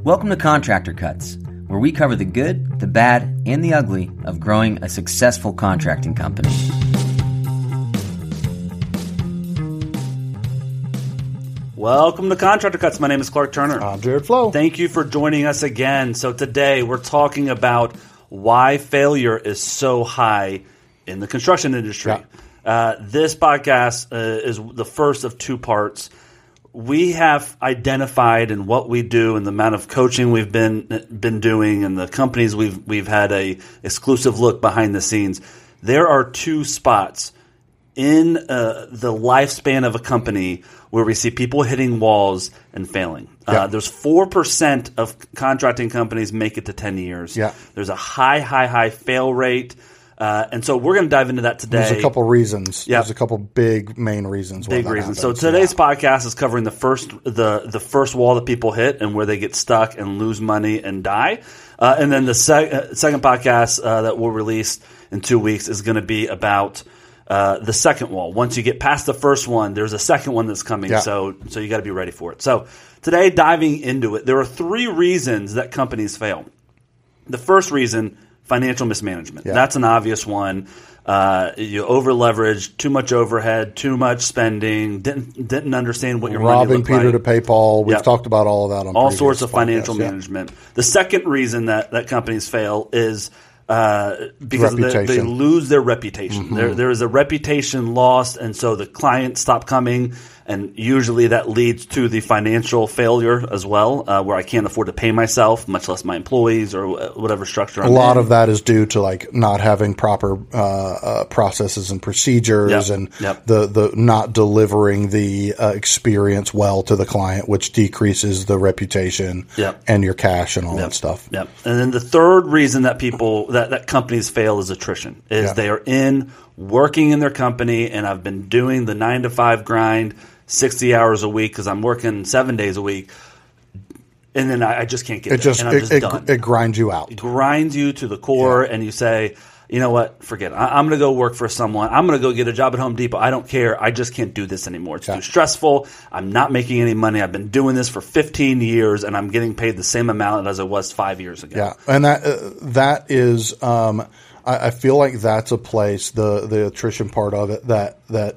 Welcome to Contractor Cuts, where we cover the good, the bad, and the ugly of growing a successful contracting company. Welcome to Contractor Cuts. My name is Clark Turner. I'm Jared Flo. Thank you for joining us again. So today we're talking about why failure is so high in the construction industry. Yeah. This podcast is the first of two parts. We have identified in what we do and the amount of coaching we've been doing and the companies we've had a exclusive look behind the scenes. There are two spots in the lifespan of a company where we see people hitting walls and failing. Yeah. There's 4% of contracting companies make it to 10 years. Yeah. There's a high fail rate. And so we're going to dive into that today. There's a couple reasons. Yep. There's a couple big main reasons. Big reasons. So today's podcast is covering the first wall that people hit and where they get stuck and lose money and die. And then the second podcast that we'll release in 2 weeks is going to be about the second wall. Once you get past the first one, there's a second one that's coming. Yeah. So you got to be ready for it. So today, diving into it, there are 3 reasons that companies fail. The first reason, financial mismanagement. Yeah. That's an obvious one. You over leveraged, too much overhead, too much spending, didn't understand what your money robbing looked Peter like. to pay Paul. We've Yep. talked about all of that on All previous sorts of podcasts. financial Yeah. management. The second reason that companies fail is because they Reputation. lose their reputation. Mm-hmm. There is a reputation lost, and so the clients stop coming, and usually that leads to the financial failure as well, where I can't afford to pay myself, much less my employees or whatever structure I'm A lot in. of that is due to like not having proper processes and procedures, Yep. and Yep. the not delivering the experience well to the client, which decreases the reputation Yep. and your cash and all that stuff. Yep. And then the third reason that that companies fail is attrition. Yeah. They are working in their company, and I've been doing the 9 to 5 grind, 60 hours a week because I'm working 7 days a week, and then I just can't get it. And I'm just done. It grinds you out. It grinds you to the core, and you say, you know what, forget it. I'm going to go work for someone. I'm going to go get a job at Home Depot. I don't care. I just can't do this anymore. It's too stressful. I'm not making any money. I've been doing this for 15 years, and I'm getting paid the same amount as I was 5 years ago. Yeah, and that is, I feel like that's a place, the attrition part of it, that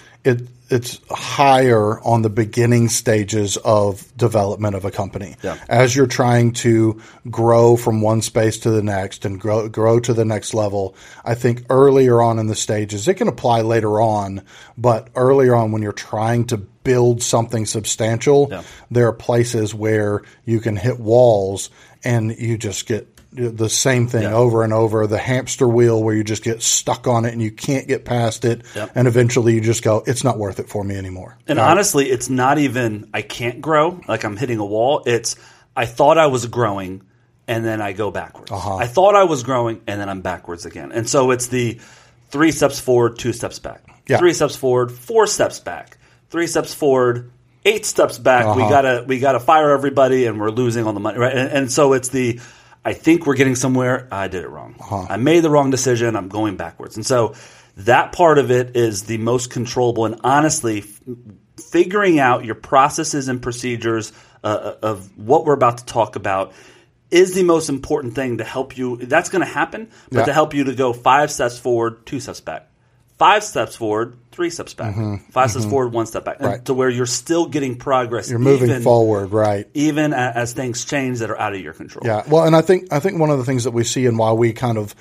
it's higher on the beginning stages of development of a company. Yeah. As you're trying to grow from one space to the next and grow to the next level, I think earlier on in the stages, it can apply later on, but earlier on when you're trying to build something substantial, there are places where you can hit walls and you just get the same thing over and over, the hamster wheel where you just get stuck on it and you can't get past it. And eventually you just go, it's not worth it for me anymore. And honestly, it's not even I can't grow, like I'm hitting a wall. It's I thought I was growing and then I go backwards. I thought I was growing and then I'm backwards again. And so it's the 3 steps forward, 2 steps back. 3 steps forward, 4 steps back. 3 steps forward, 8 steps back. We gotta fire everybody and we're losing all the money. Right? And so it's the I think we're getting somewhere. I did it wrong. I made the wrong decision. I'm going backwards. And so that part of it is the most controllable. And honestly, figuring out your processes and procedures of what we're about to talk about is the most important thing to help you. That's going to happen, but to help you to go 5 steps forward, 2 steps back. 5 steps forward, 3 steps back. 5 steps forward, 1 step back. Right. To where you're still getting progress. You're moving forward, right? Even as things change that are out of your control. Yeah. Well, and I think one of the things that we see and why we kind of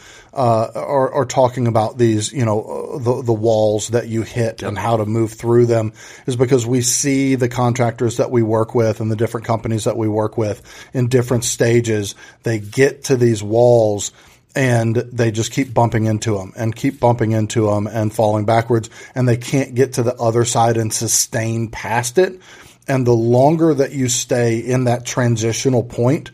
are talking about these, the walls that you hit and how to move through them is because we see the contractors that we work with and the different companies that we work with in different stages. They get to these walls and they just keep bumping into them and falling backwards, and they can't get to the other side and sustain past it. And the longer that you stay in that transitional point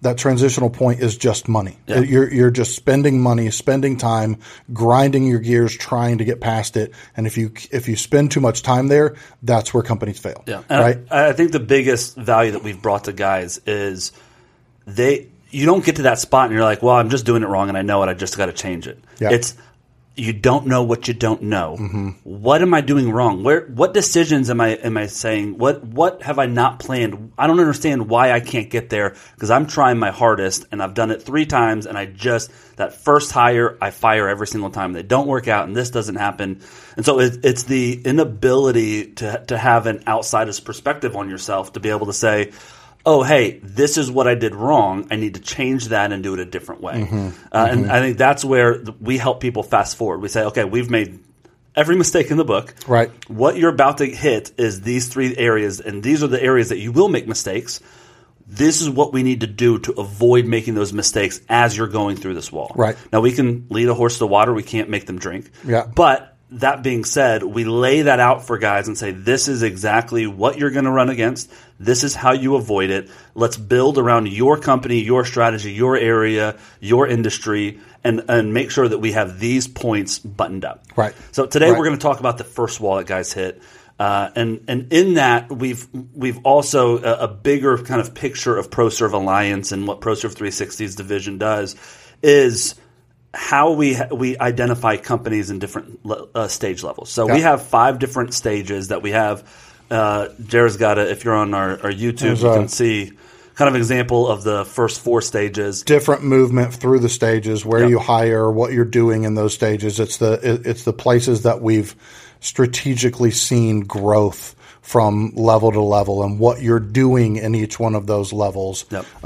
is just money. Yeah. You're just spending money, spending time, grinding your gears, trying to get past it. And if you spend too much time there, that's where companies fail. Yeah. Right. I think the biggest value that we've brought to guys is you don't get to that spot and you're like, well, I'm just doing it wrong and I know it. I just got to change it. Yeah. It's you don't know what you don't know. What am I doing wrong? What decisions am I saying? What have I not planned? I don't understand why I can't get there because I'm trying my hardest and I've done it 3 times and that first hire, I fire every single time. They don't work out and this doesn't happen. And so it's the inability to have an outsider's perspective on yourself to be able to say, oh, hey, this is what I did wrong. I need to change that and do it a different way. And I think that's where we help people fast forward. We say, okay, we've made every mistake in the book. Right. What you're about to hit is these 3 areas, and these are the areas that you will make mistakes. This is what we need to do to avoid making those mistakes as you're going through this wall. Right. Now, we can lead a horse to water. We can't make them drink. Yeah. But that being said, we lay that out for guys and say, this is exactly what you're going to run against. This is how you avoid it. Let's build around your company, your strategy, your area, your industry, and make sure that we have these points buttoned up. Right. So today we're going to talk about the first wall that guys hit. And in that, we've also a bigger kind of picture of ProServe Alliance and what ProServe 360's division does is how we identify companies in different stage levels. So we have 5 different stages that we have. Jared's got it. If you're on our YouTube, you can see kind of an example of the first 4 stages. Different movement through the stages, where you hire, what you're doing in those stages. It's the places that we've strategically seen growth from level to level and what you're doing in each one of those levels.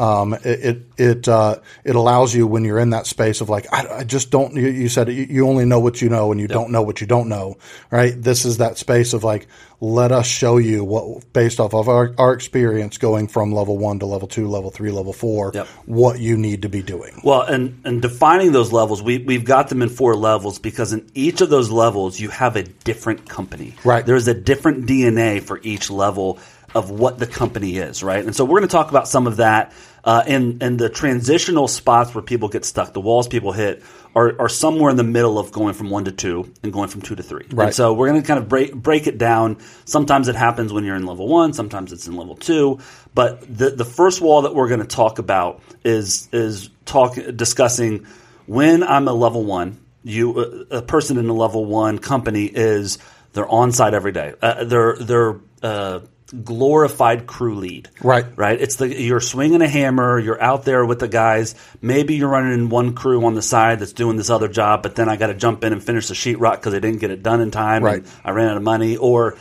It allows you when you're in that space of like, I just don't, you said you only know what you know and you don't know what you don't know, right? This is that space of like, let us show you what, based off of our experience going from level 1 to level 2, level 3, level 4, what you need to be doing. Well, and defining those levels, we've got them in 4 levels because in each of those levels, you have a different company. Right. There's a different DNA for each level of what the company is, right? And so we're going to talk about some of that. And the transitional spots where people get stuck, the walls people hit, are somewhere in the middle of going from 1 to 2 and going from 2 to 3. Right. And so we're going to kind of break it down. Sometimes it happens when you're in level 1, sometimes it's in level 2. But the first wall that we're going to talk about is discussing when I'm a level 1. A person in a level 1 company they're on site every day. They're glorified crew lead. Right. It's you're swinging a hammer, you're out there with the guys. Maybe you're running in one crew on the side that's doing this other job, but then I got to jump in and finish the sheetrock because I didn't get it done in time. Right. And I ran out of money. Or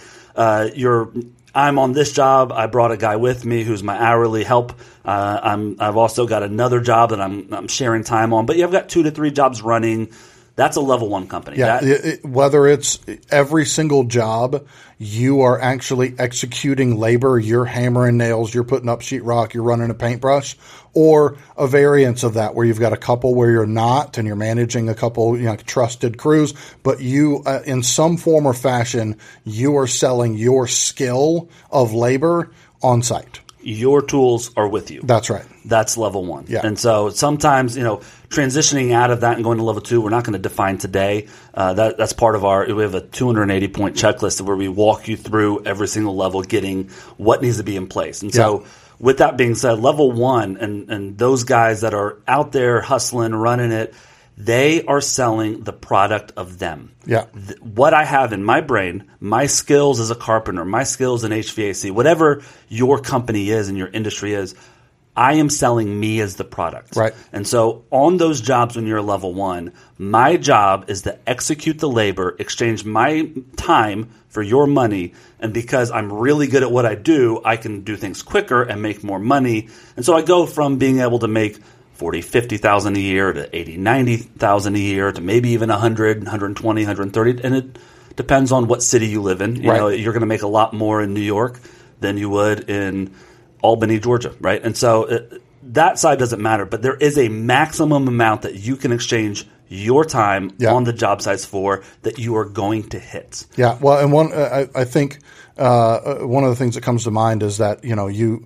I'm on this job. I brought a guy with me who's my hourly help. I've also got another job that I'm sharing time on. But I've got 2 to 3 jobs running. That's a level 1 company. Yeah, whether it's every single job, you are actually executing labor, you're hammering nails, you're putting up sheetrock, you're running a paintbrush, or a variance of that where you've got a couple where you're not and you're managing a couple trusted crews, but you, in some form or fashion, you are selling your skill of labor on site. Your tools are with you. That's right. That's level 1. Yeah. And so sometimes, transitioning out of that and going to level 2, we're not going to define today. That's part of we have a 280-point checklist where we walk you through every single level, getting what needs to be in place. And so with that being said, level 1 and those guys that are out there hustling, running it, they are selling the product of them. Yeah. What I have in my brain, my skills as a carpenter, my skills in HVAC, whatever your company is and your industry is, I am selling me as the product. Right. And so on those jobs when you're level 1, my job is to execute the labor, exchange my time for your money. And because I'm really good at what I do, I can do things quicker and make more money. And so I go from being able to make $40,000, $50,000 a year to $80,000, $90,000 a year to maybe even $100,000, $120,000, $130,000. And it depends on what city you live in. You know, you're going to make a lot more in New York than you would in Albany, Georgia, right? And so that side doesn't matter, but there is a maximum amount that you can exchange your time on the job sites for that you are going to hit. Yeah, well, and I think one of the things that comes to mind is that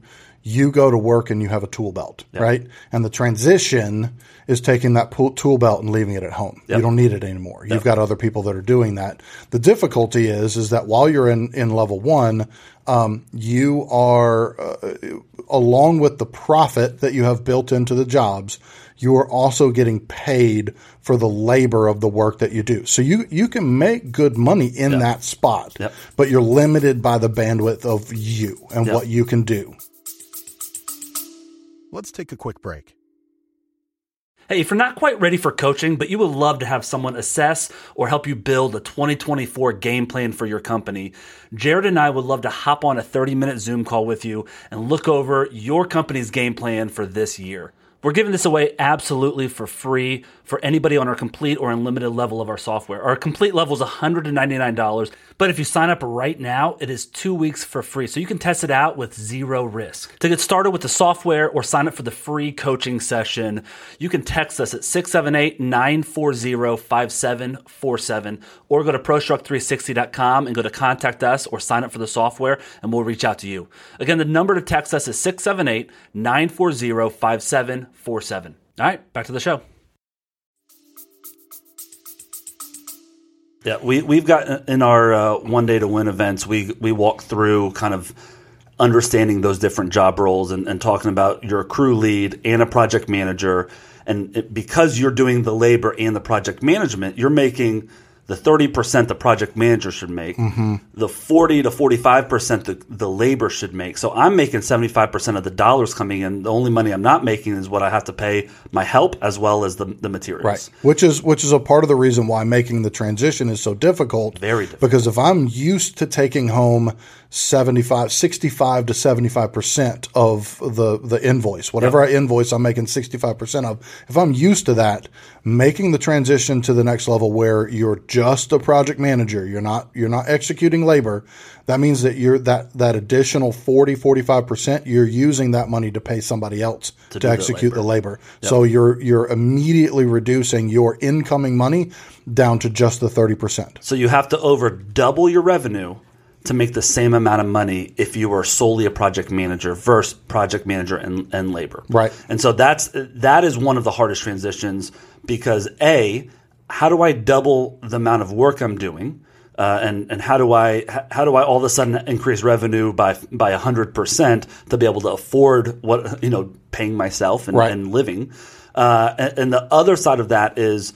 you go to work and you have a tool belt, right? And the transition is taking that tool belt and leaving it at home. You don't need it anymore. You've got other people that are doing that. The difficulty is that while you're in level 1, you are, along with the profit that you have built into the jobs, you are also getting paid for the labor of the work that you do. So you can make good money in that spot, but you're limited by the bandwidth of you and what you can do. Let's take a quick break. Hey, if you're not quite ready for coaching, but you would love to have someone assess or help you build a 2024 game plan for your company, Jared and I would love to hop on a 30-minute Zoom call with you and look over your company's game plan for this year. We're giving this away absolutely for free for anybody on our complete or unlimited level of our software. Our complete level is $199, but if you sign up right now, it is 2 weeks for free. So you can test it out with zero risk. To get started with the software or sign up for the free coaching session, you can text us at 678-940-5747 or go to ProStruck360.com and go to contact us or sign up for the software and we'll reach out to you. Again, the number to text us is 678-940-5747. All right, back to the show. Yeah, we've got in our One Day to Win events, we walk through kind of understanding those different job roles and talking about your crew lead and a project manager. And because you're doing the labor and the project management, you're making the 30% the project manager should make, the 40 to 45% the labor should make. So I'm making 75% of the dollars coming in. The only money I'm not making is what I have to pay my help as well as the materials. Right, which is a part of the reason why making the transition is so difficult. Very difficult. Because if I'm used to taking home 65 to 75% of the invoice, whatever I invoice, I'm making 65% of. If I'm used to that, making the transition to the next level where you're just a project manager, you're not executing labor, that means that you're that additional 40-45%, you're using that money to pay somebody else to execute the labor. So you're immediately reducing your incoming money down to just the 30%. So you have to over double your revenue to make the same amount of money if you were solely a project manager versus project manager and labor. Right. And so that is one of the hardest transitions because how do I double the amount of work I'm doing? And how do I all of a sudden increase revenue by 100% to be able to afford what, paying myself and living? And the other side of that is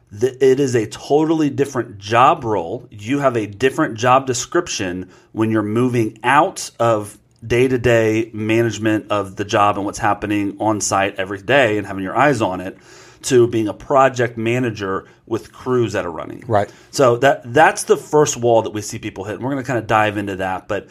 it is a totally different job role. You have a different job description when you're moving out of day-to-day management of the job and what's happening on site every day and having your eyes on it to being a project manager with crews that are running. Right. So that's the first wall that we see people hit. And we're going to kind of dive into that, but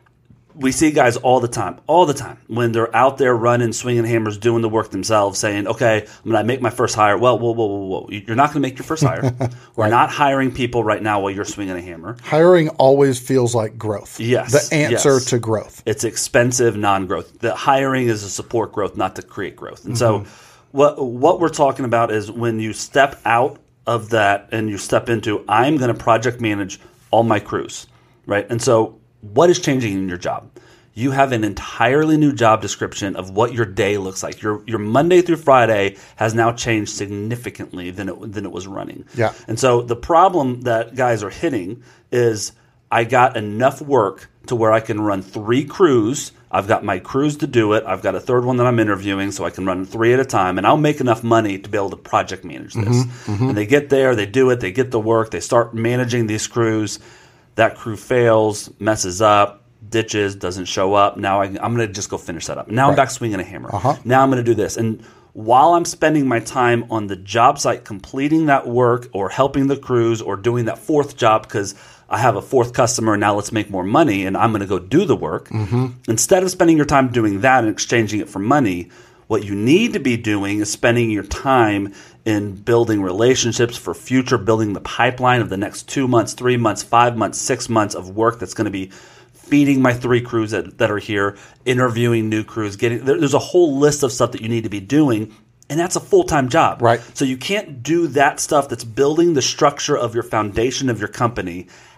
we see guys all the time, when they're out there running, swinging hammers, doing the work themselves, saying, okay, I'm going to make my first hire. Well, whoa. You're not going to make your first hire. We're not hiring people right now while you're swinging a hammer. Hiring always feels like growth. Yes. The answer to growth. It's expensive non-growth. The hiring is to support growth, not to create growth. And so what we're talking about is when you step out of that and you step into, I'm going to project manage all my crews, right? And so what is changing in your job? You have an entirely new job description of what your day looks like. Your Monday through Friday has now changed significantly than it was running. Yeah. And so the problem that guys are hitting is I got enough work to where I can run 3 crews. I've got my crews to do it. I've got a third one that I'm interviewing, so I can run 3 at a time, and I'll make enough money to be able to project manage this. And they get there, they do it, they get the work, they start managing these crews. That crew fails, messes up, ditches, doesn't show up. Now I'm going to just go finish that up. Now I'm back swinging a hammer. Now I'm going to do this. And while I'm spending my time on the job site completing that work or helping the crews or doing that 4th job because I have a 4th customer, now let's make more money and I'm going to go do the work. Instead of spending your time doing that and exchanging it for money, what you need to be doing is spending your time in building relationships for future, building the pipeline of the next 2 months, 3 months, 5 months, 6 months of work that's going to be feeding my 3 crews that are here, interviewing new crews, there's a whole list of stuff that you need to be doing, and that's a full-time job. Right. So you can't do that stuff that's building the structure of your foundation of your company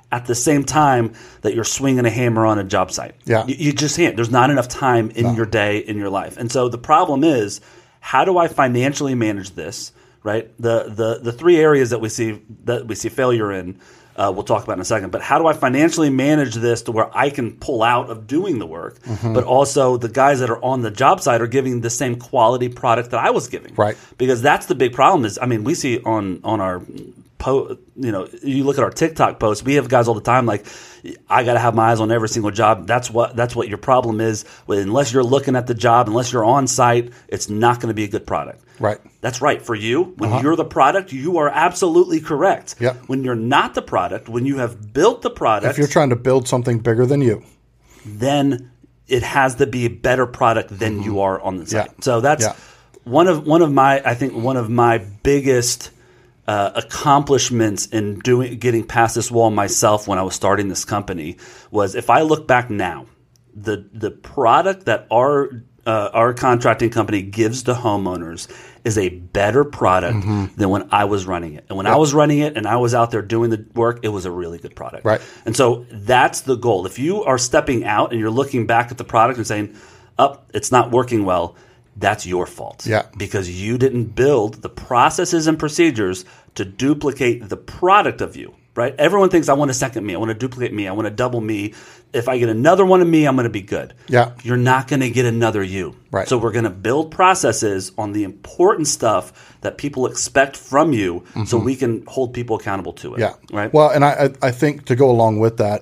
at the same time that you're swinging a hammer on a job site. Yeah. You just can't. There's not enough time in your day, in your life. And so the problem is, how do I financially manage this, right? The three areas that we see failure in, we'll talk about in a second. But how do I financially manage this to where I can pull out of doing the work, but also the guys that are on the job site are giving the same quality product that I was giving? Right. Because that's the big problem is, I mean, we see on our you look at our TikTok posts, we have guys all the time like, I got to have my eyes on every single job. That's what your problem is. Unless you're looking at the job, unless you're on site, it's not going to be a good product. Right. That's right. For you, when you're the product, you are absolutely correct. Yep. When you're not the product, when you have built the product, if you're trying to build something bigger than you, then it has to be a better product than you are on the site. Yeah. So that's one of my biggest accomplishments in getting past this wall myself when I was starting this company was, if I look back now, the product that our contracting company gives to homeowners is a better product than when I was running it. And when I was running it and I was out there doing the work, it was a really good product. Right. And so that's the goal. If you are stepping out and you're looking back at the product and saying, it's not working well, that's your fault. Yeah. Because you didn't build the processes and procedures to duplicate the product of you, right? Everyone thinks, I want a second me. I want to duplicate me. I want to double me. If I get another one of me, I'm going to be good. Yeah. You're not going to get another you. Right. So we're going to build processes on the important stuff that people expect from you so we can hold people accountable to it. Yeah. Right. Well, and I think to go along with that,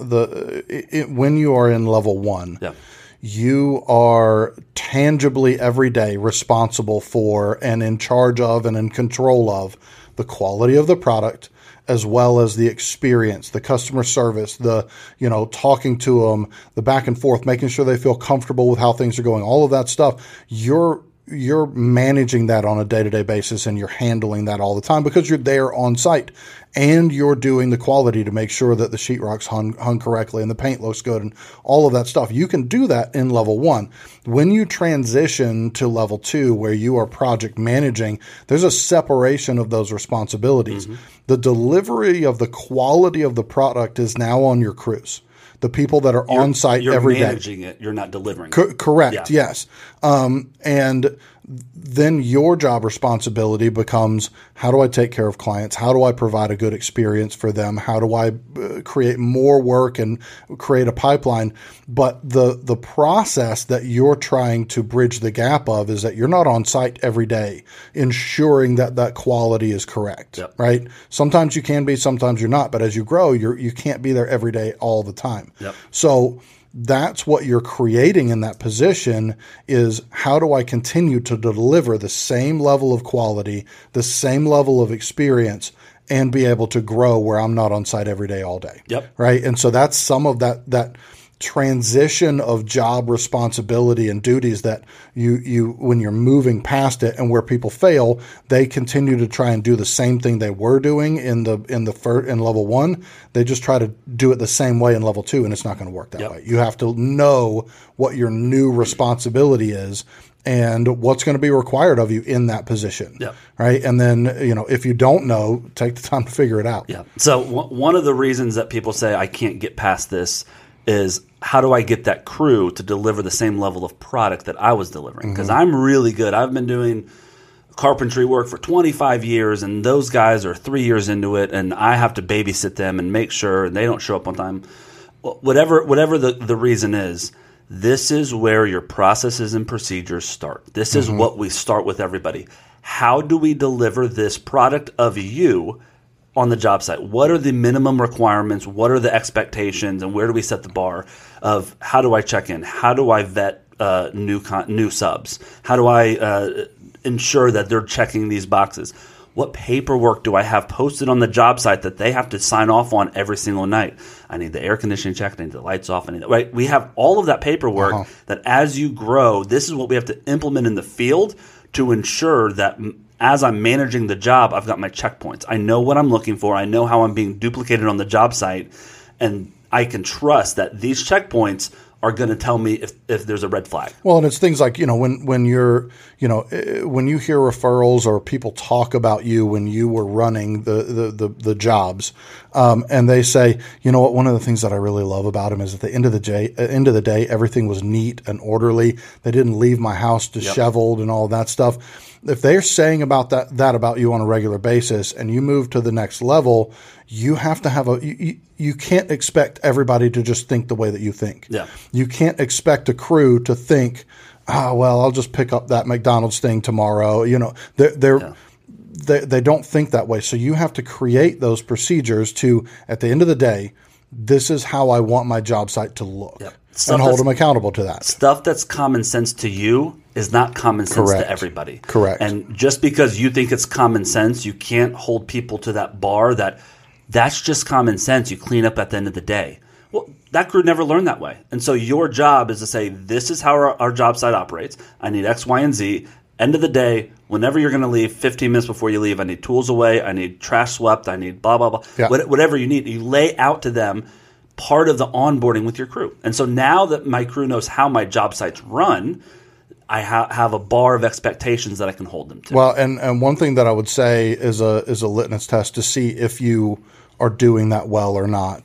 when you are in level 1, you are tangibly every day responsible for and in charge of and in control of the quality of the product, as well as the experience, the customer service, the, talking to them, the back and forth, making sure they feel comfortable with how things are going, all of that stuff. You're managing that on a day-to-day basis, and you're handling that all the time because you're there on site, and you're doing the quality to make sure that the sheetrock's hung correctly and the paint looks good and all of that stuff. You can do that in level 1. When you transition to level 2, where you are project managing, there's a separation of those responsibilities. The delivery of the quality of the product is now on your crews. The people that are on site every day. You're managing it. You're not delivering it. Correct. Yeah. Yes. And then your job responsibility becomes, how do I take care of clients? How do I provide a good experience for them? How do I create more work and create a pipeline? But the process that you're trying to bridge the gap of is that you're not on site every day ensuring that quality is correct, right? Sometimes you can be, sometimes you're not. But as you grow, you can't be there every day all the time. So that's what you're creating in that position is, how do I continue to deliver the same level of quality, the same level of experience, and be able to grow where I'm not on site every day all day. Right. And so that's some of that transition of job responsibility and duties that you when you're moving past it, and where people fail, they continue to try and do the same thing they were doing in level 1. They just try to do it the same way in level 2, and it's not going to work that way. You have to know what your new responsibility is and what's going to be required of you in that position. Right. And then, if you don't know, take the time to figure it out. So one of the reasons that people say I can't get past this is, how do I get that crew to deliver the same level of product that I was delivering? Because I'm really good. I've been doing carpentry work for 25 years, and those guys are 3 years into it, and I have to babysit them and make sure they don't show up on time. Whatever the reason is, this is where your processes and procedures start. This is what we start with everybody. How do we deliver this product of you on the job site? What are the minimum requirements? What are the expectations? And where do we set the bar of how do I check in? How do I vet new subs? How do I ensure that they're checking these boxes? What paperwork do I have posted on the job site that they have to sign off on every single night? I need the air conditioning checked. I need the lights off. Right? We have all of that paperwork that as you grow, this is what we have to implement in the field to ensure that as I'm managing the job, I've got my checkpoints. I know what I'm looking for. I know how I'm being duplicated on the job site. And I can trust that these checkpoints are going to tell me if there's a red flag. Well, and it's things like, when you're, when you hear referrals or people talk about you when you were running the jobs, and they say, you know what, one of the things that I really love about them is at the end of the day, everything was neat and orderly. They didn't leave my house disheveled and all that stuff. If they're saying about that about you on a regular basis and you move to the next level, you have to have you can't expect everybody to just think the way that you think. Yeah. You can't expect a crew to think, well, I'll just pick up that McDonald's thing tomorrow. They don't think that way. So you have to create those procedures to, at the end of the day, this is how I want my job site to look. Yep. And hold them accountable to that. Stuff that's common sense to you is not common sense Correct. to everybody. Correct. And just because you think it's common sense, you can't hold people to that bar that's just common sense. You clean up at the end of the day. Well, that crew never learned that way. And so your job is to say, this is how our job site operates. I need X, Y, and Z. End of the day, whenever you're going to leave, 15 minutes before you leave, I need tools away. I need trash swept. I need blah, blah, blah. Yeah. Whatever you need. You lay out to them part of the onboarding with your crew. And so now that my crew knows how my job sites run, I have a bar of expectations that I can hold them to. Well, and one thing that I would say is a litmus test to see if you are doing that well or not.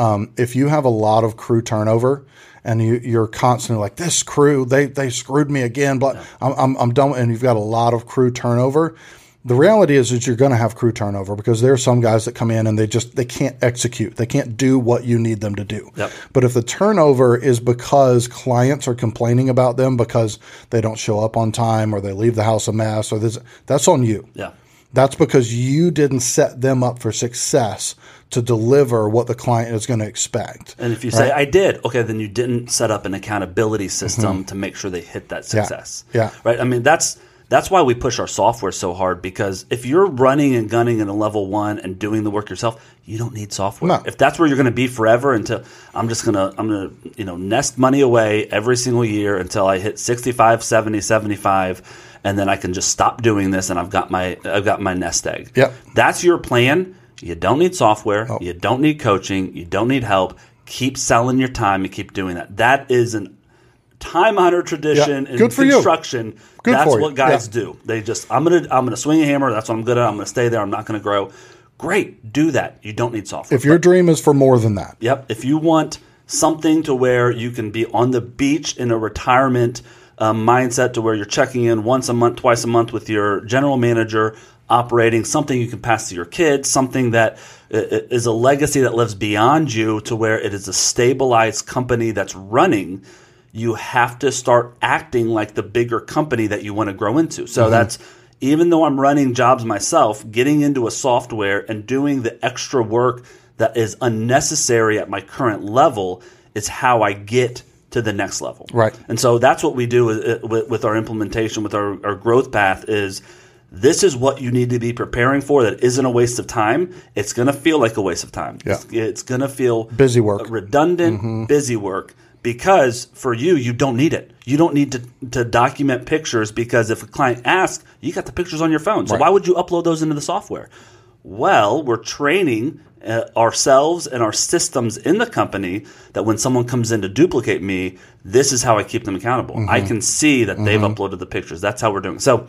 If you have a lot of crew turnover and you're constantly like, this crew, they screwed me again, but I'm done, and you've got a lot of crew turnover, the reality is that you're going to have crew turnover because there are some guys that come in and they can't execute. They can't do what you need them to do. Yep. But if the turnover is because clients are complaining about them because they don't show up on time or they leave the house a mess, that's on you. Yeah. That's because you didn't set them up for success to deliver what the client is going to expect. And if you say, I did, okay, then you didn't set up an accountability system to make sure they hit that success. Yeah. Right? I mean, that's why we push our software so hard, because if you're running and gunning in a level 1 and doing the work yourself, you don't need software. No. If that's where you're going to be forever until I'm going to nest money away every single year until I hit 65, 70, 75, and then I can just stop doing this and I've got my nest egg. Yep. That's your plan. You don't need software. Nope. You don't need coaching. You don't need help. Keep selling your time and keep doing that. That is an time-honored tradition in construction. That's what guys do. They just, I'm gonna swing a hammer. That's what I'm good at. I'm gonna stay there. I'm not gonna grow. Great, do that. You don't need software. If your dream is for more than that. Yep. If you want something to where you can be on the beach in a retirement mindset, to where you're checking in once a month, twice a month with your general manager, operating something you can pass to your kids, something that is a legacy that lives beyond you, to where it is a stabilized company that's running, you have to start acting like the bigger company that you want to grow into. So that's, even though I'm running jobs myself, getting into a software and doing the extra work that is unnecessary at my current level is how I get to the next level. Right. And so that's what we do with our implementation, with our growth path, is this is what you need to be preparing for that isn't a waste of time. It's going to feel like a waste of time. Yeah. It's going to feel busy work, redundant, busy work. Because for you don't need it. You don't need to document pictures, because if a client asks, you got the pictures on your phone. So why would you upload those into the software? Well, we're training ourselves and our systems in the company that when someone comes in to duplicate me, this is how I keep them accountable. I can see that they've uploaded the pictures. That's how we're doing. So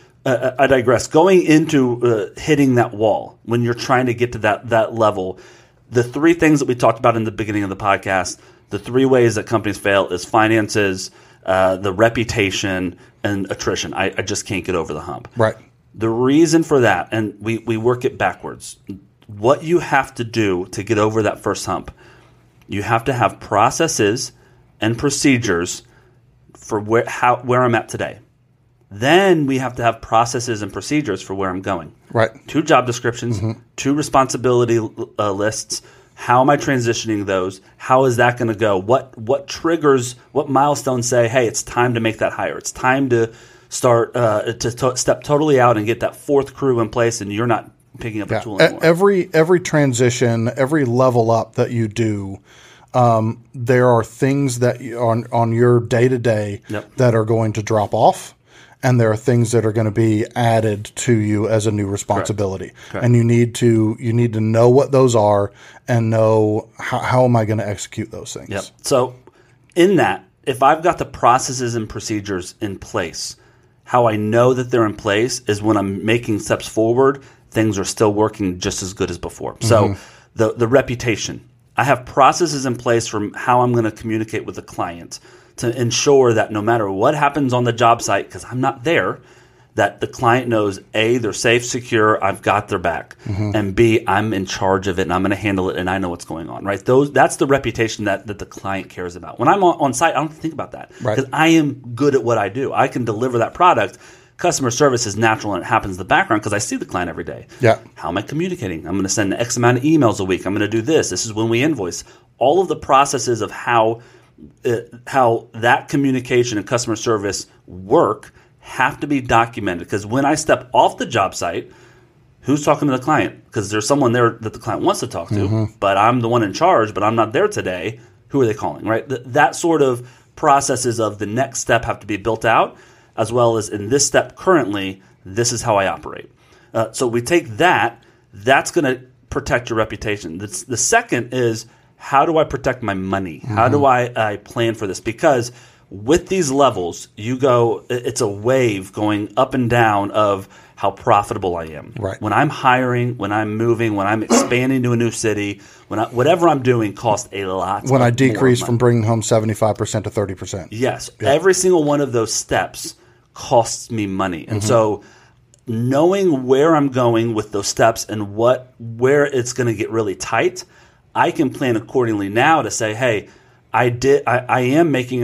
I digress. Going into hitting that wall, when you're trying to get to that level, the three things that we talked about in the beginning of the podcast, the three ways that companies fail is finances, the reputation, and attrition. I just can't get over the hump. Right. The reason for that, and we work it backwards, what you have to do to get over that first hump, you have to have processes and procedures for where I'm at today. Then we have to have processes and procedures for where I'm going. Right. 2 job descriptions, 2 responsibility lists. How am I transitioning those? How is that going to go? What triggers, what milestones say, hey, it's time to make that hire. It's time to start to step totally out and get that 4th crew in place, and you're not picking up a tool anymore. Every transition, every level up that you do, there are things that on your day-to-day that are going to drop off. And there are things that are going to be added to you as a new responsibility. Correct. And you need to know what those are and know how am I going to execute those things. Yep. So in that, if I've got the processes and procedures in place, how I know that they're in place is when I'm making steps forward, things are still working just as good as before. So the reputation. I have processes in place from how I'm going to communicate with the client to ensure that no matter what happens on the job site, because I'm not there, that the client knows, A, they're safe, secure, I've got their back, and B, I'm in charge of it and I'm going to handle it and I know what's going on, right? That's the reputation that the client cares about. When I'm on site, I don't think about that because I am good at what I do. I can deliver that product. Customer service is natural and it happens in the background because I see the client every day. Yeah. How am I communicating? I'm going to send X amount of emails a week. I'm going to do this. This is when we invoice. All of the processes of how that communication and customer service work have to be documented, because when I step off the job site, who's talking to the client? Because there's someone there that the client wants to talk to, but I'm the one in charge, but I'm not there today. Who are they calling, right? That sort of processes of the next step have to be built out, as well as in this step currently, this is how I operate. So we take that's going to protect your reputation. The second is, how do I protect my money? How do I plan for this? Because with these levels, it's a wave going up and down of how profitable I am. Right. When I'm hiring, when I'm moving, when I'm expanding to a new city, whatever I'm doing costs a lot. When I decrease from bringing home 75% to 30%. Yes. Yeah. Every single one of those steps costs me money. And so knowing where I'm going with those steps and where it's going to get really tight, I can plan accordingly now to say, hey, I am making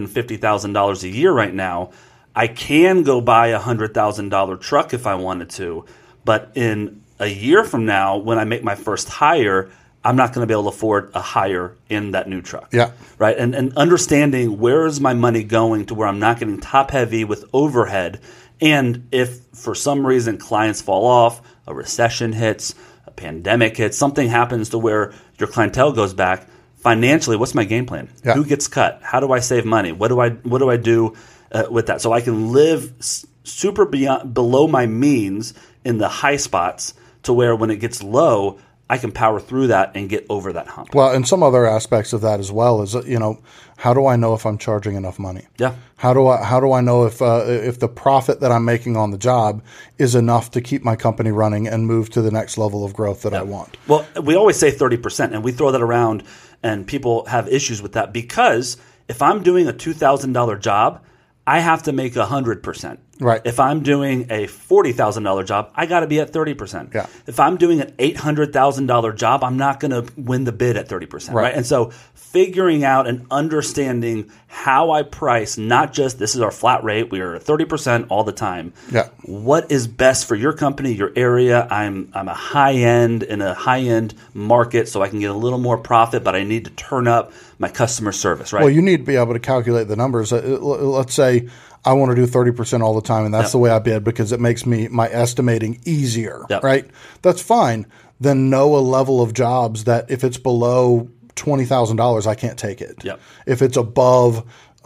$150,000 a year right now. I can go buy a $100,000 truck if I wanted to, but in a year from now, when I make my first hire, I'm not going to be able to afford a hire in that new truck. Yeah. Right. And understanding where is my money going to where I'm not getting top heavy with overhead. And if for some reason clients fall off, a recession hits, a pandemic hits, something happens to where your clientele goes back, financially, what's my game plan? Yeah. Who gets cut? How do I save money? What do I do with that? So I can live super below my means in the high spots to where when it gets low, I can power through that and get over that hump. Well, and some other aspects of that as well is, how do I know if I'm charging enough money? Yeah. How do I know if the profit that I'm making on the job is enough to keep my company running and move to the next level of growth that I want? Well, we always say 30%, and we throw that around, and people have issues with that because if I'm doing a $2,000 job, I have to make 100%. Right. If I'm doing a $40,000 job, I got to be at 30%. Yeah. If I'm doing an $800,000 job, I'm not going to win the bid at 30%. Right. And so figuring out and understanding how I price, not just this is our flat rate, we are at 30% all the time. Yeah. What is best for your company, your area? I'm a high end in a high end market, so I can get a little more profit, but I need to turn up my customer service. Right. Well, you need to be able to calculate the numbers. Let's say I want to do 30% all the time, and that's the way I bid because it makes my estimating easier, right? That's fine. Then know a level of jobs that if it's below $20,000, I can't take it. Yep. If it's above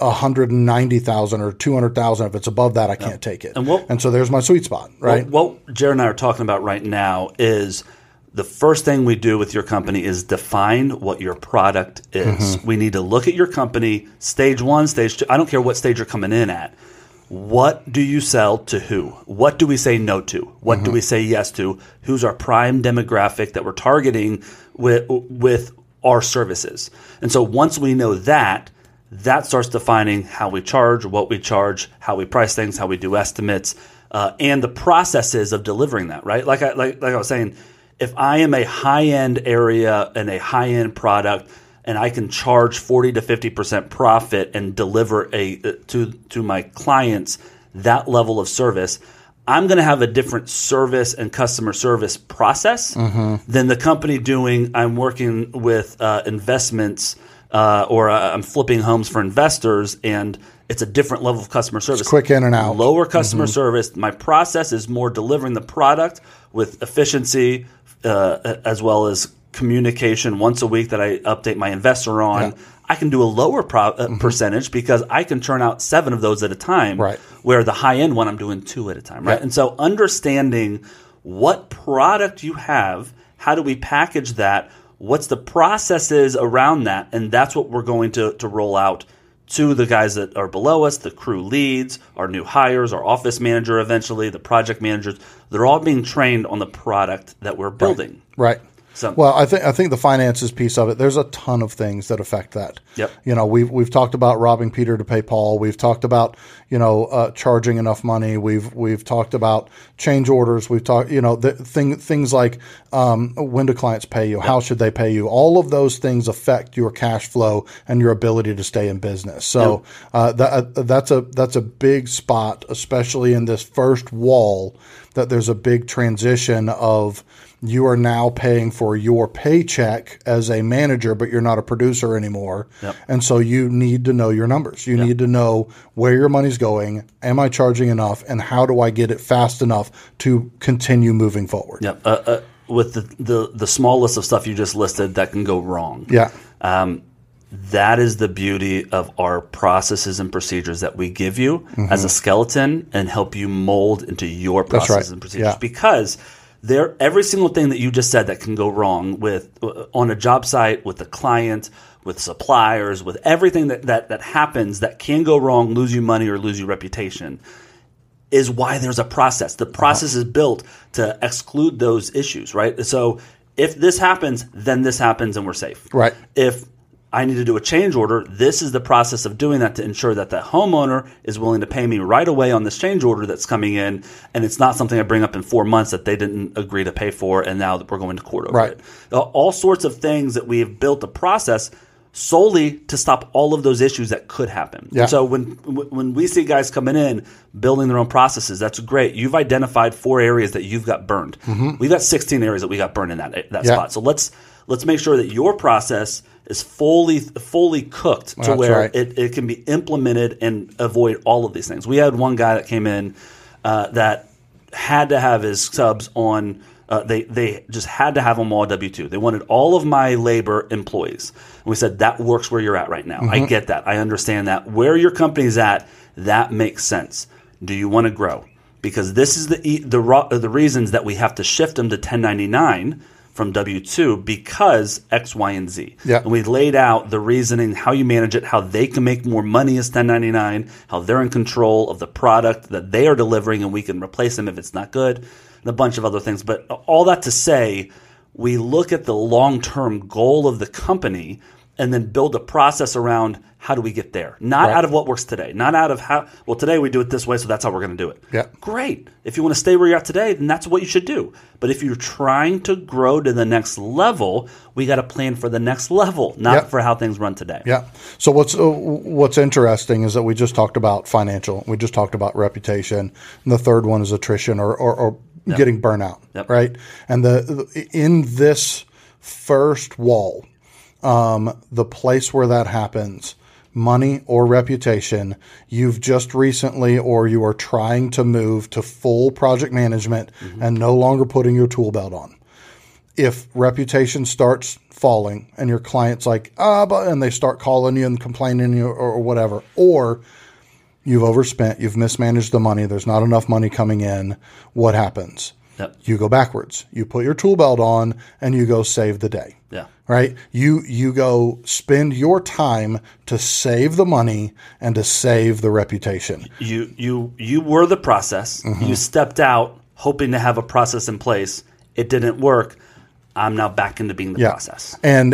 $190,000 or $200,000, if it's above that, I can't take it. And so there's my sweet spot, right? What Jared and I are talking about right now is the first thing we do with your company is define what your product is. We need to look at your company, stage 1, stage 2. I don't care what stage you're coming in at. What do you sell to who? What do we say no to? What do we say yes to? Who's our prime demographic that we're targeting with our services? And so once we know that starts defining how we charge, what we charge, how we price things, how we do estimates, and the processes of delivering that, right? Like I was saying, if I am a high-end area and a high-end product and I can charge 40 to 50% profit and deliver to my clients that level of service, I'm going to have a different service and customer service process than the company doing I'm working with investments or I'm flipping homes for investors, and it's a different level of customer service. It's quick in and out. Lower customer service. My process is more delivering the product with efficiency, as well as communication once a week that I update my investor on. Yeah. I can do a lower percentage because I can churn out 7 of those at a time, right, where the high-end one I'm doing 2 at a time. Right. Yeah. And so understanding what product you have, how do we package that, what's the processes around that, and that's what we're going to roll out to the guys that are below us, the crew leads, our new hires, our office manager eventually, the project managers. They're all being trained on the product that we're building. Right. So, well, I think the finances piece of it, there's a ton of things that affect that. Yep. You know, we've talked about robbing Peter to pay Paul. We've talked about, charging enough money. We've talked about change orders. We've talked, things like when do clients pay you? Yep. How should they pay you? All of those things affect your cash flow and your ability to stay in business. So that's a big spot, especially in this first wall, that there's a big transition of you are now paying for your paycheck as a manager, but you're not a producer anymore. Yep. And so you need to know your numbers. You need to know where your money's going. Am I charging enough? And how do I get it fast enough to continue moving forward? Yep. With the small list of stuff you just listed that can go wrong. Yeah. That is the beauty of our processes and procedures that we give you as a skeleton and help you mold into your processes and procedures. Yeah. Because every single thing that you just said that can go wrong on a job site, with the client, with suppliers, with everything that happens that can go wrong, lose you money or lose you reputation, is why there's a process. The process is built to exclude those issues, right? So if this happens, then this happens and we're safe. Right. If I need to do a change order, this is the process of doing that to ensure that the homeowner is willing to pay me right away on this change order that's coming in, and it's not something I bring up in 4 months that they didn't agree to pay for, and now we're going to court over it. All sorts of things that we have built a process solely to stop all of those issues that could happen. Yeah. So when we see guys coming in building their own processes, that's great. You've identified 4 areas that you've got burned. We've got 16 areas that we got burned in that spot. So let's make sure that your process is fully cooked to where it can be implemented and avoid all of these things. We had one guy that came in that had to have his subs on. They just had to have them all W-2. They wanted all of my labor employees. And we said, that works where you're at right now. I get that. I understand that. Where your company's at, that makes sense. Do you want to grow? Because this is the reasons that we have to shift them to 1099 from W-2 because X, Y, and Z. Yep. And we laid out the reasoning, how you manage it, how they can make more money as 1099, how they're in control of the product that they are delivering, and we can replace them if it's not good, and a bunch of other things. But all that to say, we look at the long-term goal of the company and then build a process around how do we get there. Not out of what works today. Not out of today we do it this way, so that's how we're going to do it. Yeah. Great. If you want to stay where you're at today, then that's what you should do. But if you're trying to grow to the next level, we got to plan for the next level, not for how things run today. Yeah. So what's interesting is that we just talked about financial. We just talked about reputation. And the third one is attrition or getting burnout, right? And in this first wall, the place where that happens, money or reputation, you've just recently or you are trying to move to full project management and no longer putting your tool belt on. If reputation starts falling and your client's like, and they start calling you and complaining you or whatever, or you've overspent, you've mismanaged the money, there's not enough money coming in, what happens? You go backwards. You put your tool belt on and you go save the day. Yeah. Right? You go spend your time to save the money and to save the reputation. You were the process. You stepped out hoping to have a process in place. It didn't work. I'm now back into being the process. And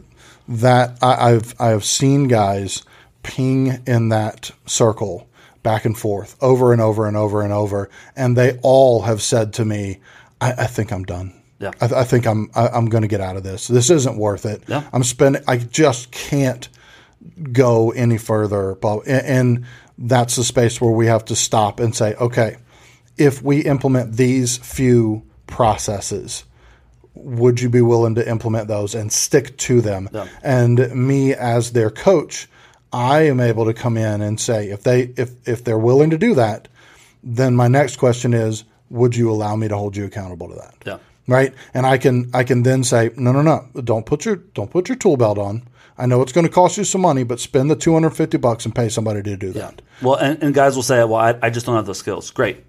I've seen guys ping in that circle back and forth over and over and over and over. And they all have said to me, I think I'm done. Yeah. I think I'm going to get out of this. This isn't worth it. Yeah. I just can't go any further. And that's the space where we have to stop and say, okay, if we implement these few processes, would you be willing to implement those and stick to them? Yeah. And me as their coach, I am able to come in and say, if they're willing to do that, then my next question is, would you allow me to hold you accountable to that? Yeah. Right. And I can then say, no, don't put your tool belt on. I know it's going to cost you some money, but spend the $250 and pay somebody to do that. Well, and guys will say, well, I just don't have those skills. Great.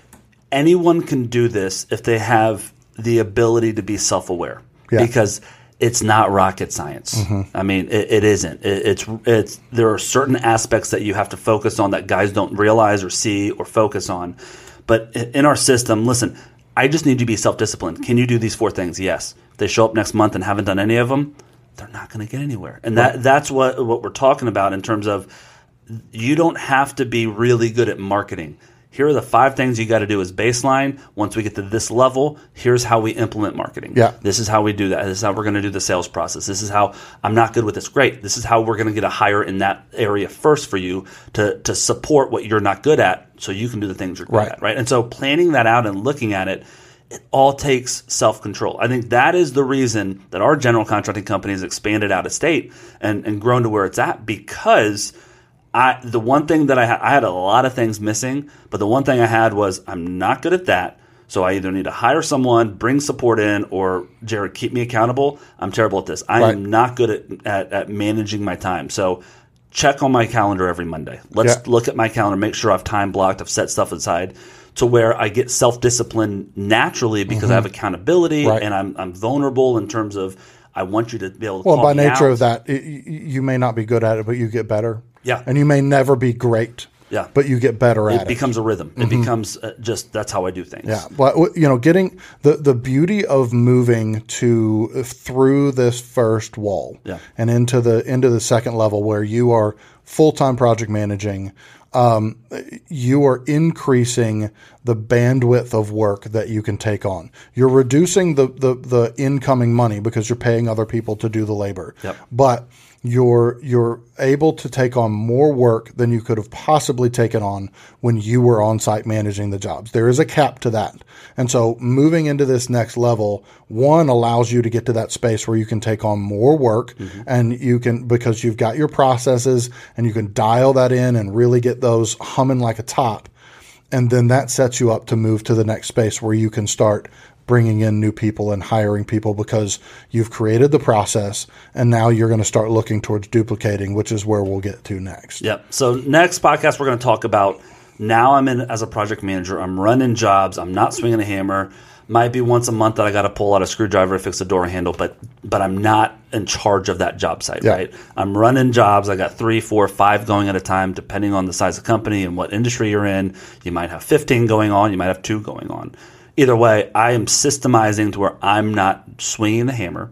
Anyone can do this if they have the ability to be self-aware. Yeah. Because it's not rocket science. I mean, it isn't. It's there are certain aspects that you have to focus on that guys don't realize or see or focus on. But in our system, listen, I just need you to be self-disciplined. Can you do these 4 things? Yes. If they show up next month and haven't done any of them, they're not going to get anywhere. And that's what we're talking about in terms of you don't have to be really good at marketing. Here are the 5 things you got to do as baseline. Once we get to this level, here's how we implement marketing. Yeah. This is how we do that. This is how we're going to do the sales process. This is how I'm not good with this. Great. This is how we're going to get a hire in that area first for you to support what you're not good at so you can do the things you're good at. Right. And so planning that out and looking at it, it all takes self-control. I think that is the reason that our general contracting company has expanded out of state and grown to where it's at, because the one thing that I had a lot of things missing, but the one thing I had was I'm not good at that. So I either need to hire someone, bring support in, or Jared, keep me accountable. I'm terrible at this. I am not good at managing my time. So check on my calendar every Monday. Let's look at my calendar, make sure I've time blocked, I've set stuff aside to where I get self-discipline naturally because I have accountability and I'm vulnerable in terms of I want you to be able to call me out. Well, by nature of that, you may not be good at it, but you get better. Yeah. And you may never be great. Yeah. But you get better at it. It becomes a rhythm. It becomes just that's how I do things. Yeah. But getting the beauty of moving through this first wall and into the second level where you are full-time project managing, you are increasing the bandwidth of work that you can take on. You're reducing the incoming money because you're paying other people to do the labor. Yep. But you're able to take on more work than you could have possibly taken on when you were on site managing the jobs. There is a cap to that. And so moving into this next level, one allows you to get to that space where you can take on more work and you can, because you've got your processes and you can dial that in and really get those humming like a top. And then that sets you up to move to the next space where you can start bringing in new people and hiring people because you've created the process and now you're going to start looking towards duplicating, which is where we'll get to next. Yep. So next podcast, we're going to talk about now I'm in as a project manager. I'm running jobs. I'm not swinging a hammer. Might be once a month that I got to pull out a screwdriver to fix a door handle, but I'm not in charge of that job site, right? I'm running jobs. I got 3, 4, 5 going at a time, depending on the size of the company and what industry you're in. You might have 15 going on. You might have 2 going on. Either way, I am systemizing to where I'm not swinging the hammer.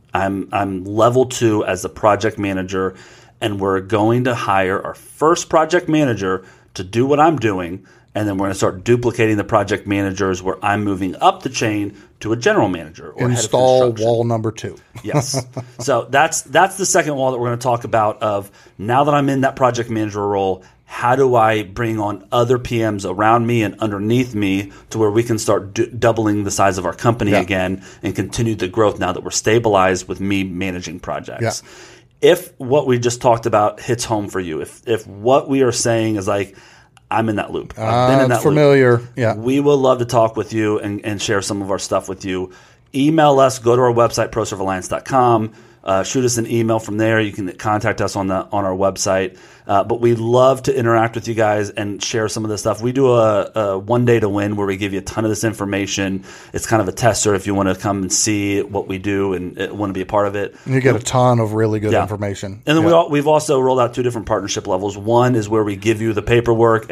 I'm level 2 as the project manager, and we're going to hire our first project manager to do what I'm doing, and then we're going to start duplicating the project managers where I'm moving up the chain to a general manager or install head of construction. Wall number 2. Yes. So that's the second wall that we're going to talk about of now that I'm in that project manager role, how do I bring on other PMs around me and underneath me to where we can start doubling the size of our company again and continue the growth now that we're stabilized with me managing projects. Yeah. If what we just talked about hits home for you, if what we are saying is like, I'm in that loop. I've been in that familiar. loop. Yeah. We will love to talk with you and share some of our stuff with you. Email us, go to our website, ProServeAlliance.com. Shoot us an email from there. You can contact us on our website. But we love to interact with you guys and share some of this stuff. We do a 1 day to win where we give you a ton of this information. It's kind of a tester if you want to come and see what we do and want to be a part of it. And you get a ton of really good information. And then we've also rolled out 2 different partnership levels. One is where we give you the paperwork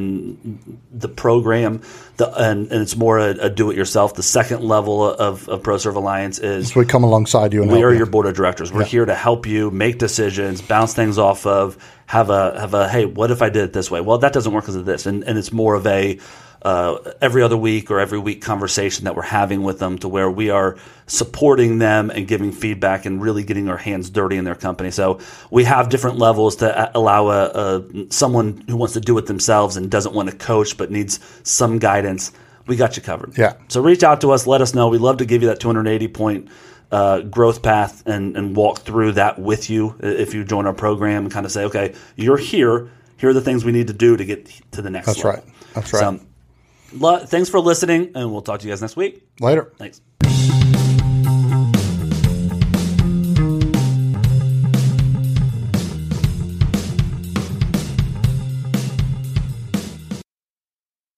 and the program, and it's more a do-it-yourself. The second level of ProServe Alliance is we come alongside you. And we are your board of directors. We're here to help you make decisions, bounce things off of, have a hey, what if I did it this way? Well, that doesn't work because of this, and it's more of a every other week or every week conversation that we're having with them to where we are supporting them and giving feedback and really getting our hands dirty in their company. So we have different levels to allow someone who wants to do it themselves and doesn't want to coach but needs some guidance. We got you covered. Yeah. So reach out to us. Let us know. We'd love to give you that 280-point growth path and walk through that with you if you join our program and kind of say, okay, you're here. Here are the things we need to do to get to the next level. That's right. So, thanks for listening, and we'll talk to you guys next week. Later. Thanks.